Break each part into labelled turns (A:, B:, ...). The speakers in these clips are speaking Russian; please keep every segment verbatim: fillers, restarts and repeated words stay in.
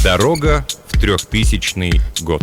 A: Дорога в трехтысячный год.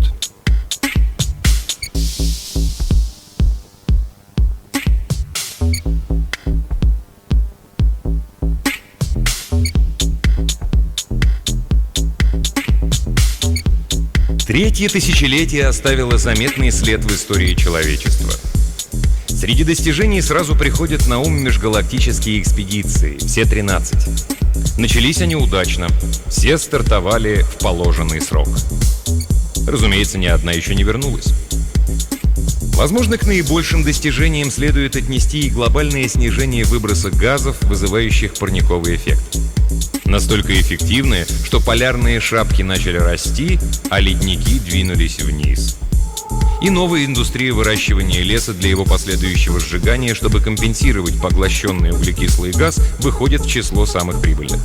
A: Третье тысячелетие оставило заметный след в истории человечества. Среди достижений сразу приходят на ум межгалактические экспедиции, все тринадцать. Начались они удачно, все стартовали в положенный срок. Разумеется, ни одна еще не вернулась. Возможно, к наибольшим достижениям следует отнести и глобальное снижение выброса газов, вызывающих парниковый эффект. Настолько эффективные, что полярные шапки начали расти, а ледники двинулись вниз. И новая индустрия выращивания леса для его последующего сжигания, чтобы компенсировать поглощенный углекислый газ, выходит в число самых прибыльных.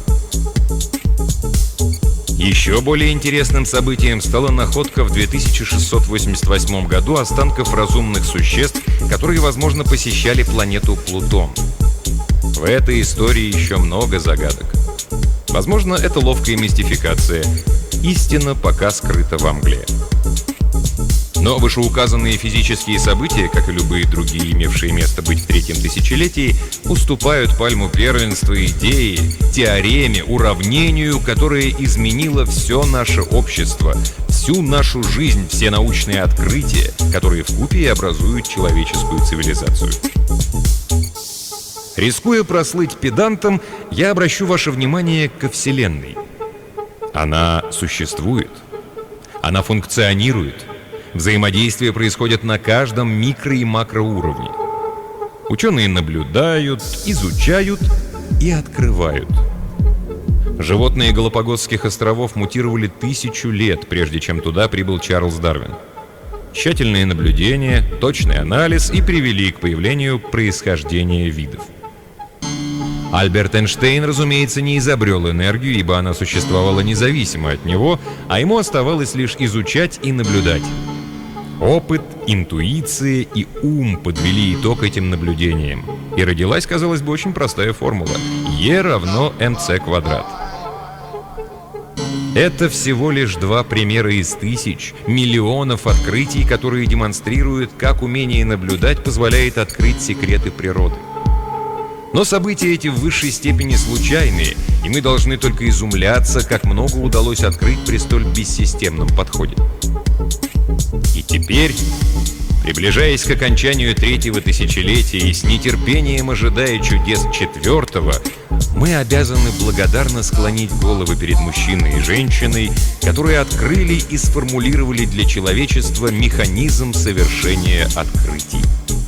A: Еще более интересным событием стала находка в две тысячи шестьсот восемьдесят восьмом году останков разумных существ, которые, возможно, посещали планету Плутон. В этой истории еще много загадок. Возможно, это ловкая мистификация. Истина пока скрыта во мгле. Но вышеуказанные физические события, как и любые другие, имевшие место быть в третьем тысячелетии, уступают пальму первенства идее, теореме, уравнению, которое изменило все наше общество, всю нашу жизнь, все научные открытия, которые вкупе и образуют человеческую цивилизацию. Рискуя прослыть педантом, я обращу ваше внимание ко Вселенной. Она существует, она функционирует. Взаимодействие происходит на каждом микро- и макроуровне. Ученые наблюдают, изучают и открывают. Животные Галапагосских островов мутировали тысячу лет, прежде чем туда прибыл Чарльз Дарвин. Тщательные наблюдения, точный анализ и привели к появлению происхождения видов. Альберт Эйнштейн, разумеется, не изобрел энергию, ибо она существовала независимо от него, а ему оставалось лишь изучать и наблюдать. Опыт, интуиция и ум подвели итог этим наблюдениям. И родилась, казалось бы, очень простая формула. Е равно МЦ квадрат. Это всего лишь два примера из тысяч, миллионов открытий, которые демонстрируют, как умение наблюдать позволяет открыть секреты природы. Но события эти в высшей степени случайные, и мы должны только изумляться, как много удалось открыть при столь бессистемном подходе. И теперь, приближаясь к окончанию третьего тысячелетия и с нетерпением ожидая чудес четвертого, мы обязаны благодарно склонить головы перед мужчиной и женщиной, которые открыли и сформулировали для человечества механизм совершения открытий.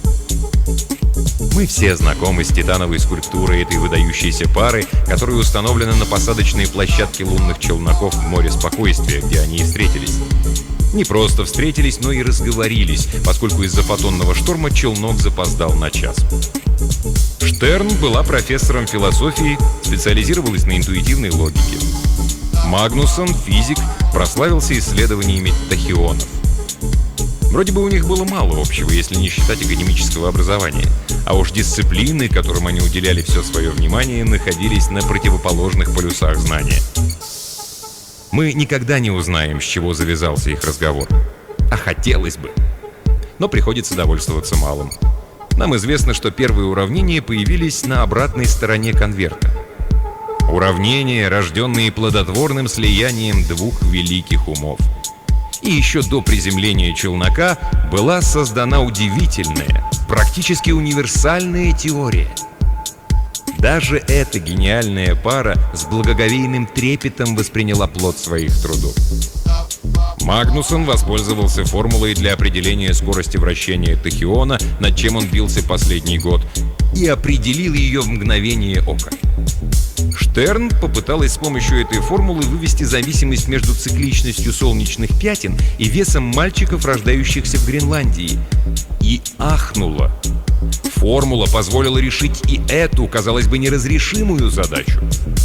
A: Мы все знакомы с титановой скульптурой этой выдающейся пары, которая установлена на посадочной площадке лунных челноков в море Спокойствия, где они и встретились. Не просто встретились, но и разговорились, поскольку из-за фотонного шторма челнок запоздал на час. Штерн была профессором философии, специализировалась на интуитивной логике. Магнусон, физик, прославился исследованиями тахионов. Вроде бы у них было мало общего, если не считать академического образования. А уж дисциплины, которым они уделяли все свое внимание, находились на противоположных полюсах знания. Мы никогда не узнаем, с чего завязался их разговор. А хотелось бы. Но приходится довольствоваться малым. Нам известно, что первые уравнения появились на обратной стороне конверта. Уравнения, рожденные плодотворным слиянием двух великих умов. И еще до приземления челнока была создана удивительная, практически универсальная теория. Даже эта гениальная пара с благоговейным трепетом восприняла плод своих трудов. Магнусон воспользовался формулой для определения скорости вращения тахиона, над чем он бился последний год, и определил ее в мгновение ока. Штерн попыталась с помощью этой формулы вывести зависимость между цикличностью солнечных пятен и весом мальчиков, рождающихся в Гренландии. И ахнула. Формула позволила решить и эту, казалось бы, неразрешимую задачу.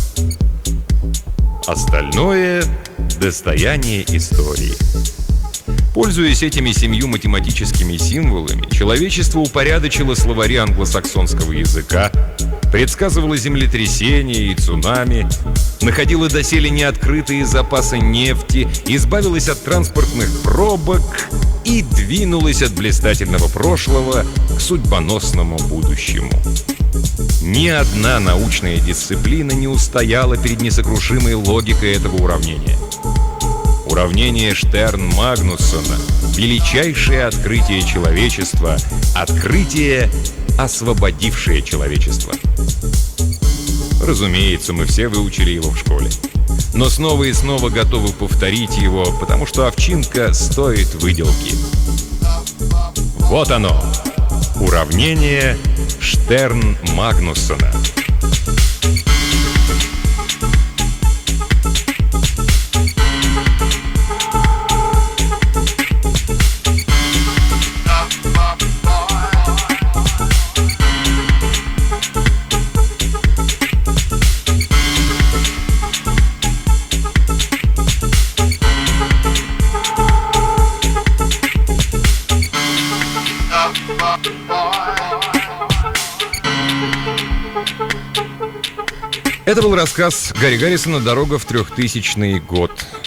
A: Остальное — достояние истории. Пользуясь этими семью математическими символами, человечество упорядочило словари англосаксонского языка, предсказывала землетрясения и цунами, находила доселе неоткрытые запасы нефти, избавилась от транспортных пробок и двинулась от блистательного прошлого к судьбоносному будущему. Ни одна научная дисциплина не устояла перед несокрушимой логикой этого уравнения. Уравнение Штерн-Магнуссона — величайшее открытие человечества, открытие, освободившее человечество. Разумеется, мы все выучили его в школе. Но снова и снова готовы повторить его, потому что овчинка стоит выделки. Вот оно! Уравнение Штерн-Магнуссона. Это был рассказ Гарри Гаррисона «Дорога в трехтысячный год».